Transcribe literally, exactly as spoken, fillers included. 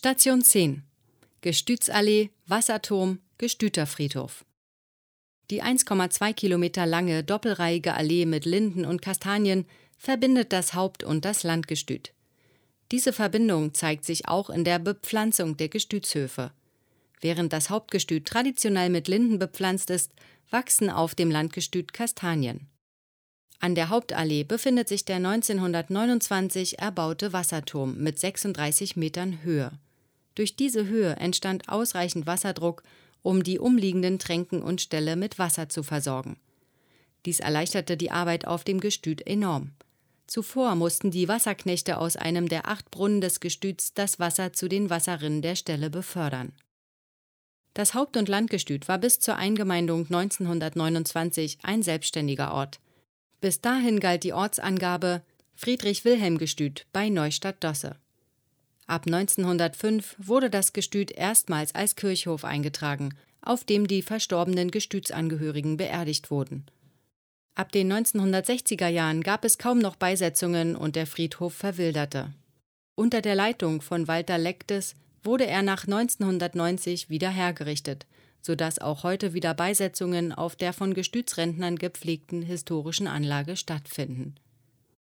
Station zehn. Gestütsallee, Wasserturm, Gestüterfriedhof. Die eins Komma zwei Kilometer lange doppelreihige Allee mit Linden und Kastanien verbindet das Haupt- und das Landgestüt. Diese Verbindung zeigt sich auch in der Bepflanzung der Gestütshöfe. Während das Hauptgestüt traditionell mit Linden bepflanzt ist, wachsen auf dem Landgestüt Kastanien. An der Hauptallee befindet sich der neunzehnhundertneunundzwanzig erbaute Wasserturm mit sechsunddreißig Metern Höhe. Durch diese Höhe entstand ausreichend Wasserdruck, um die umliegenden Tränken und Ställe mit Wasser zu versorgen. Dies erleichterte die Arbeit auf dem Gestüt enorm. Zuvor mussten die Wasserknechte aus einem der acht Brunnen des Gestüts das Wasser zu den Wasserrinnen der Ställe befördern. Das Haupt- und Landgestüt war bis zur Eingemeindung neunzehnhundertneunundzwanzig ein selbstständiger Ort. Bis dahin galt die Ortsangabe Friedrich-Wilhelm-Gestüt bei Neustadt-Dosse. Ab neunzehnhundertfünf wurde das Gestüt erstmals als Kirchhof eingetragen, auf dem die verstorbenen Gestütsangehörigen beerdigt wurden. Ab den neunzehnhundertsechziger Jahren gab es kaum noch Beisetzungen und der Friedhof verwilderte. Unter der Leitung von Walter Lektes wurde er nach neunzehnhundertneunzig wieder hergerichtet, sodass auch heute wieder Beisetzungen auf der von Gestütsrentnern gepflegten historischen Anlage stattfinden.